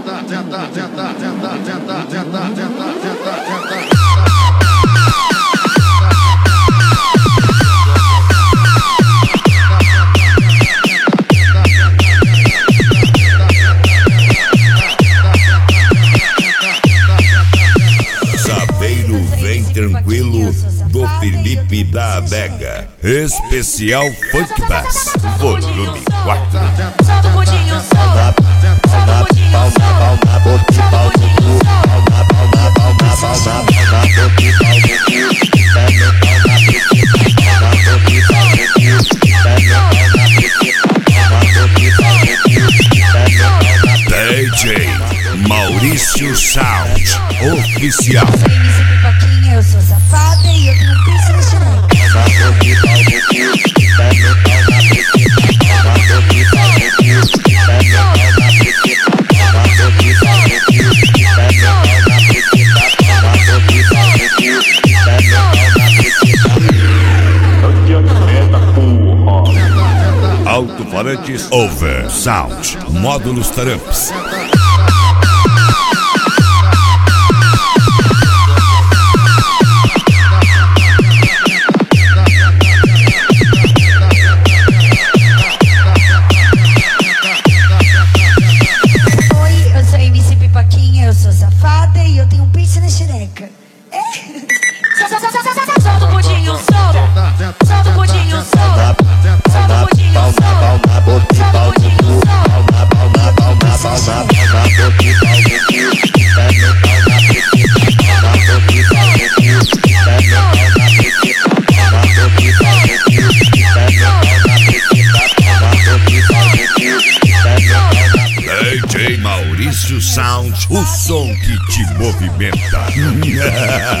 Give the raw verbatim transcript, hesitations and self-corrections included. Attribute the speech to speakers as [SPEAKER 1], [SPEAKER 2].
[SPEAKER 1] Saveiro vem tranquilo do Felipe da Adega. Especial Funk Bass, volume quatro.
[SPEAKER 2] Solta o budinho, solta. Solta o budinho, solta. Solta o budinho,
[SPEAKER 1] D J Maurício Sound Oficial.
[SPEAKER 2] Eu sou M C Pipoquinha, eu sou safada e eu tenho piercing no chinelo.
[SPEAKER 1] Alto-falantes over sound, módulos taramps.
[SPEAKER 2] Oi, eu sou M C Pipoquinha, eu sou safada e eu tenho um piercing na xereca. Solta o budinho, solta. Solta o budinho, solta. Solta o budinho, solta. Solta o budinho,
[SPEAKER 1] D J Maurício Sound, o som que te movimenta.